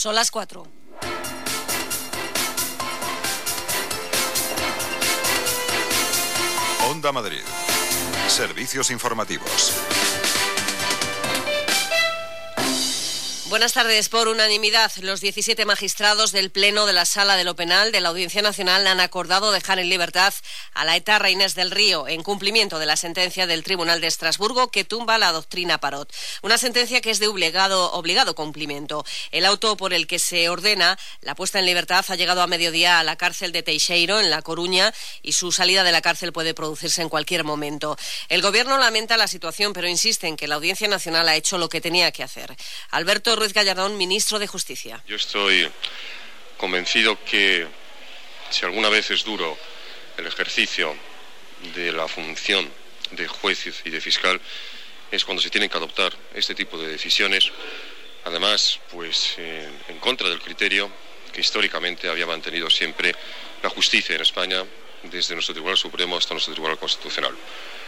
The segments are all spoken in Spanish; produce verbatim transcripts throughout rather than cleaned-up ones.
Son las cuatro. Onda Madrid. Servicios informativos. Buenas tardes. Por unanimidad, los diecisiete magistrados del Pleno de la Sala de lo Penal de la Audiencia Nacional han acordado dejar en libertad a la etarra Inés del Río, en cumplimiento de la sentencia del Tribunal de Estrasburgo que tumba la doctrina Parot. Una sentencia que es de obligado, obligado cumplimiento. El auto por el que se ordena la puesta en libertad ha llegado a mediodía a la cárcel de Teixeiro, en La Coruña, y su salida de la cárcel puede producirse en cualquier momento. El Gobierno lamenta la situación, pero insiste en que la Audiencia Nacional ha hecho lo que tenía que hacer. Alberto Ruiz Gallardón, ministro de Justicia. Yo estoy convencido que si alguna vez es duro el ejercicio de la función de juez y de fiscal es cuando se tienen que adoptar este tipo de decisiones, además pues en, en contra del criterio que históricamente había mantenido siempre la justicia en España, desde nuestro Tribunal Supremo hasta nuestro Tribunal Constitucional.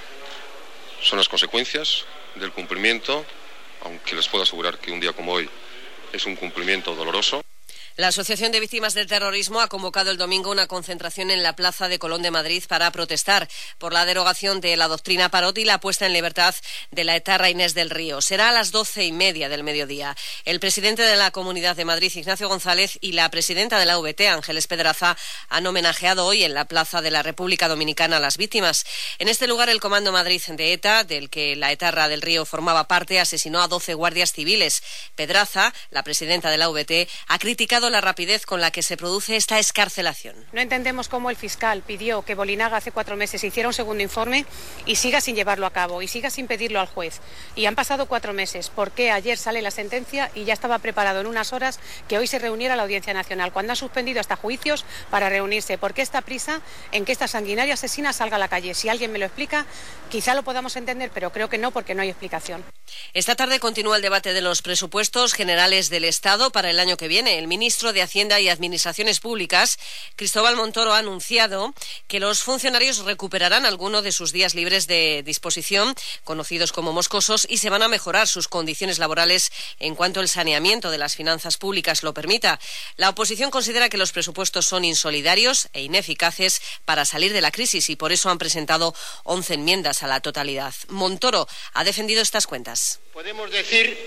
Son las consecuencias del cumplimiento, aunque les puedo asegurar que un día como hoy es un cumplimiento doloroso. La Asociación de Víctimas del Terrorismo ha convocado el domingo una concentración en la Plaza de Colón de Madrid para protestar por la derogación de la doctrina Parot y la puesta en libertad de la etarra Inés del Río. Será a las doce y media del mediodía. El presidente de la Comunidad de Madrid, Ignacio González, y la presidenta de la U V T, Ángeles Pedraza, han homenajeado hoy en la Plaza de la República Dominicana a las víctimas. En este lugar, el Comando Madrid de ETA, del que la etarra del Río formaba parte, asesinó a doce guardias civiles. Pedraza, la presidenta de la U V T, ha criticado la rapidez con la que se produce esta excarcelación. No entendemos cómo el fiscal pidió que Bolinaga hace cuatro meses hiciera un segundo informe y siga sin llevarlo a cabo y siga sin pedirlo al juez. Y han pasado cuatro meses. ¿Por qué ayer sale la sentencia y ya estaba preparado en unas horas que hoy se reuniera la Audiencia Nacional, cuando han suspendido hasta juicios para reunirse? ¿Por qué esta prisa en que esta sanguinaria asesina salga a la calle? Si alguien me lo explica, quizá lo podamos entender, pero creo que no, porque no hay explicación. Esta tarde continúa el debate de los presupuestos generales del Estado para el año que viene. El ministro de Hacienda y Administraciones Públicas, Cristóbal Montoro, ha anunciado que los funcionarios recuperarán alguno de sus días libres de disposición, conocidos como moscosos, y se van a mejorar sus condiciones laborales en cuanto el saneamiento de las finanzas públicas lo permita. La oposición considera que los presupuestos son insolidarios e ineficaces para salir de la crisis y por eso han presentado once enmiendas a la totalidad. Montoro ha defendido estas cuentas. Podemos decir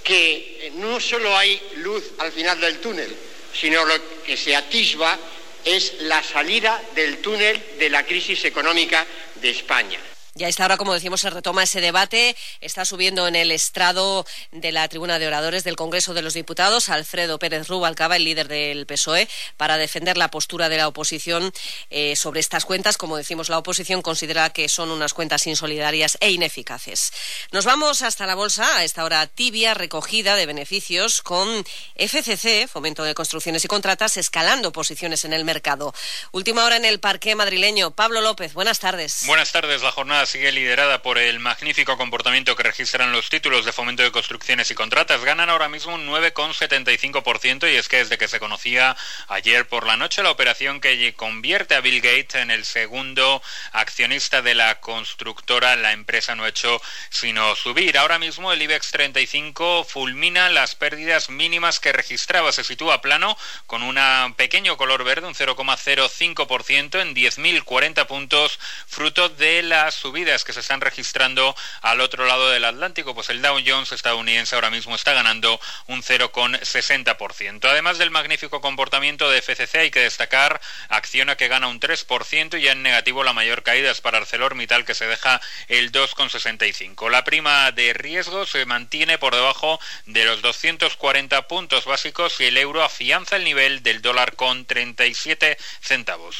que no solo hay luz al final del túnel, sino lo que se atisba es la salida del túnel de la crisis económica de España. Y a esta hora, como decimos, se retoma ese debate. Está subiendo en el estrado de la tribuna de oradores del Congreso de los Diputados Alfredo Pérez Rubalcaba, el líder del P S O E, para defender la postura de la oposición eh, sobre estas cuentas. Como decimos, la oposición considera que son unas cuentas insolidarias e ineficaces. Nos vamos hasta la bolsa, a esta hora tibia, recogida de beneficios, con F C C, Fomento de Construcciones y Contratas, escalando posiciones en el mercado. Última hora en el parqué madrileño. Pablo López, buenas tardes. Buenas tardes. La jornada sigue liderada por el magnífico comportamiento que registran los títulos de Fomento de Construcciones y Contratas. Ganan ahora mismo un nueve coma setenta y cinco por ciento y es que desde que se conocía ayer por la noche la operación que convierte a Bill Gates en el segundo accionista de la constructora, la empresa no ha hecho sino subir. Ahora mismo el IBEX treinta y cinco fulmina las pérdidas mínimas que registraba. Se sitúa plano con un pequeño color verde, un cero coma cero cinco por ciento en diez mil cuarenta puntos, fruto de las subidas que se están registrando al otro lado del Atlántico. Pues el Dow Jones estadounidense ahora mismo está ganando un cero coma sesenta por ciento. Además del magnífico comportamiento de F C C, hay que destacar Acciona, que gana un tres por ciento, y ya en negativo la mayor caída es para ArcelorMittal, que se deja el dos coma sesenta y cinco. La prima de riesgo se mantiene por debajo de los doscientos cuarenta puntos básicos y el euro afianza el nivel del dólar con treinta y siete centavos.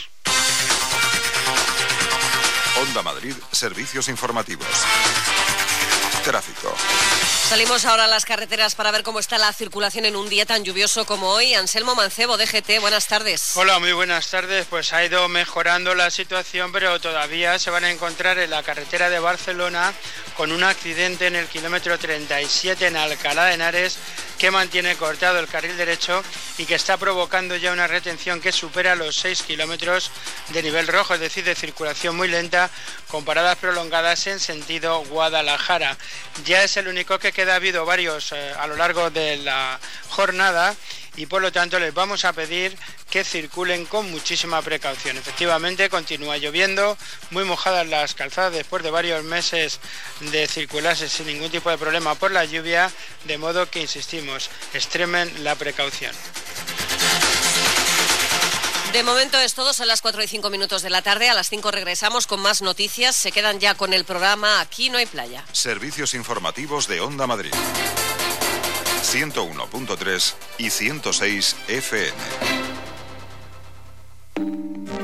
Onda Madrid, servicios informativos. Tráfico. Salimos ahora a las carreteras para ver cómo está la circulación en un día tan lluvioso como hoy. Anselmo Mancebo, D G T, buenas tardes. Hola, muy buenas tardes. Pues ha ido mejorando la situación, pero todavía se van a encontrar en la carretera de Barcelona con un accidente en el kilómetro treinta y siete en Alcalá de Henares, que mantiene cortado el carril derecho y que está provocando ya una retención que supera los seis kilómetros de nivel rojo, es decir, de circulación muy lenta, con paradas prolongadas en sentido Guadalajara. ya es el único que queda. Ha habido varios eh, a lo largo de la jornada y por lo tanto les vamos a pedir que circulen con muchísima precaución. Efectivamente continúa lloviendo, muy mojadas las calzadas después de varios meses de circularse sin ningún tipo de problema por la lluvia, de modo que insistimos, extremen la precaución. De momento es todo, son las cuatro y cinco minutos de la tarde, a las cinco regresamos con más noticias, se quedan ya con el programa Aquí no hay playa. Servicios informativos de Onda Madrid. ciento uno punto tres y ciento seis F M.